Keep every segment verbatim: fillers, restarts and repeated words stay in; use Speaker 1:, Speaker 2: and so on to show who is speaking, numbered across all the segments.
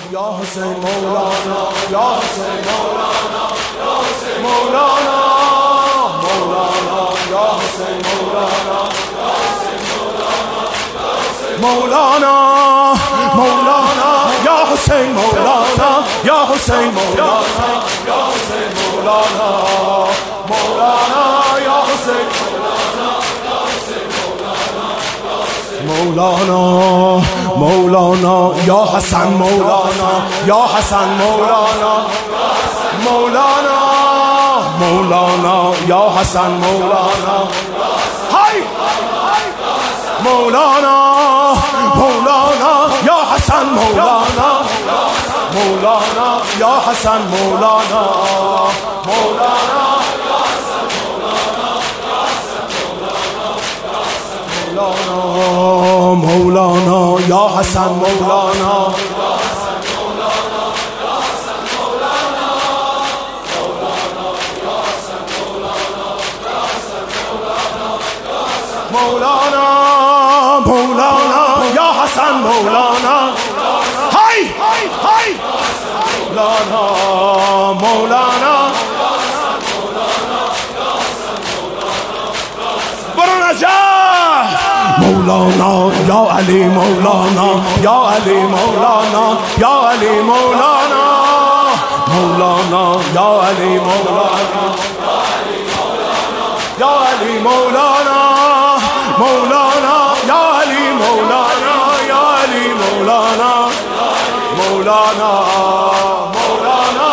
Speaker 1: یا حسین مولانا یا حسین مولانا یا حسین مولانا مولانا یا حسین مولانا یا حسین مولانا مولانا یا حسین مولانا یا حسین مولانا یا حسین مولانا مولانا یا حسین مولانا مولانا یا حسن مولانا یا حسن مولانا مولانا مولانا یا حسن مولانا های مولانا مولانا یا حسن مولانا مولانا یا حسن مولانا مولانا مولانا یا حسن مولانا مولانا مولانا یا حسن مولانا های های مولانا مولانا برو نجاح مولانا یا علی مولانا یا علی مولانا یا علی مولانا مولانا یا علی مولانا یا علی مولانا مولانا یا علی مولانا یا علی مولانا مولانا مولانا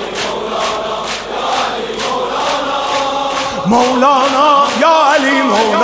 Speaker 1: مولانا یا علی مولانا